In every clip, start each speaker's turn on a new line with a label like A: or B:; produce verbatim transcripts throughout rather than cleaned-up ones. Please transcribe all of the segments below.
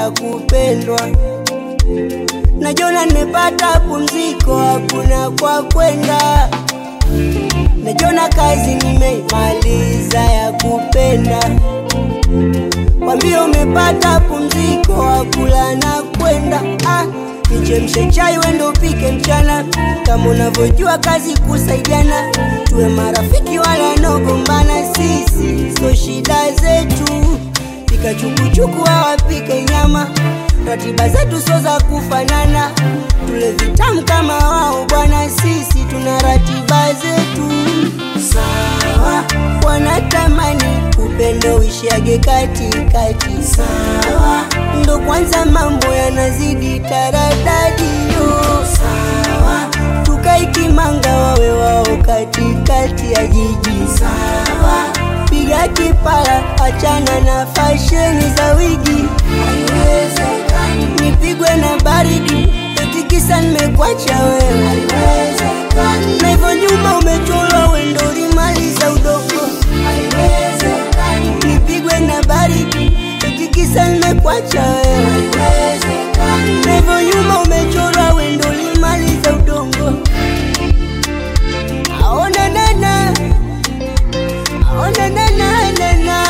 A: ya kupendwa. Najiona nimepata pumziko, hakuna kwa kwenda. Najiona kazi nimeimaliza ya kupenda. Wambie umepata pumziko, hakula na kwenda. Ah, nichemshe chai wendo upike mchana. Kama unavyojua kazi kusaidiana. Tuwe marafiki wala nogombana, sisi so shida zetu. Pika chukuchuku hawapike nyama. Ratiba zetu so za kufanana. Tule vitamu kama wao bwana, sisi tuna ratiba zetu. Sawa, wanatamani upendo uishiage kati kati. Sawa, ndo kwanza mambo yanazidi taradadi yo. Sawa, tukaikimanga wawe wao kati kati ya jiji. Sawa, piga kipala, achana na fasheni za wigi. Haiwezekani nipigwe na baridi, eti kisa nimekuacha wewe. Haiwezekani na hivyo nyuma umechorwa wendo ulimaliza udogo. Haiwezekani nipigwe na baridi, eti kisa nimekuacha wewe. Haiwezekani na hivyo nyuma umechorwa wendo ulimaliza udongo. Aona nana, aona nana nana.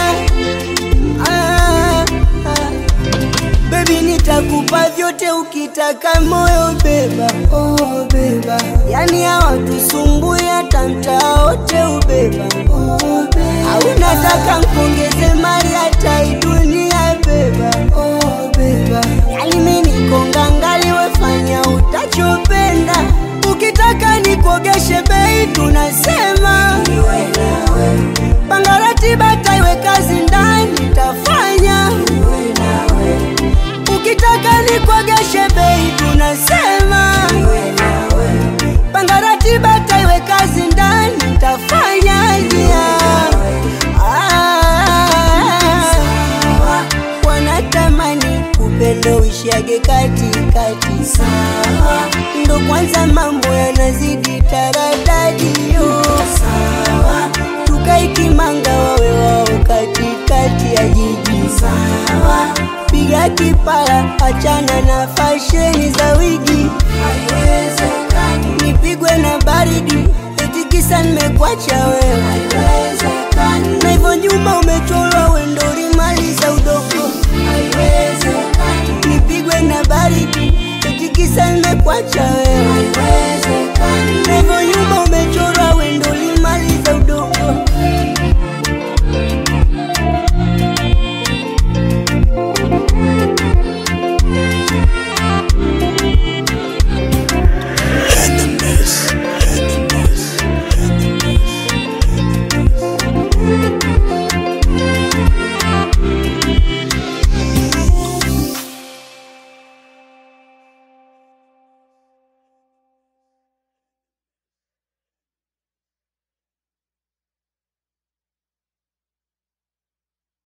A: Ah, ah. Baby nitakupa vyote ukitaka moyo beba. Oh beba, yani hawatusumbui hata mtaa wote ubeba. Oh beba, au nataka nkongeze mali hata hii dunia beba. Oh beba, yani mimi niko ngangali wefanya utachopenda. Ukitaka nikuogeshe bei tunasema niwe nawe. Panga ratiba taiwe kazi ndani tafanya niwe nawe. Ukitaka nikuogeshe bei tunasema niwe nawe. Panga ratiba taiwe kazi ndani tafanya yeah. Ah, wanatamani upendo uishiage kati kati. Sawa, ndo kwanza mambo yanazidi taradadi yo. Sawa, tukaikimanga wawe wao kati kati ya jiji. Sawa, piga kipala, achana na fasheni za wigi. Haiwezekani nipigwe na baridi, eti kisa nimekuacha wewe. Haiwezekani na hivyo nyuma umechorwa wendo ulimaliza udogo. Haiwezekani nipigwe na baridi, eti kisa nimekuacha wewe.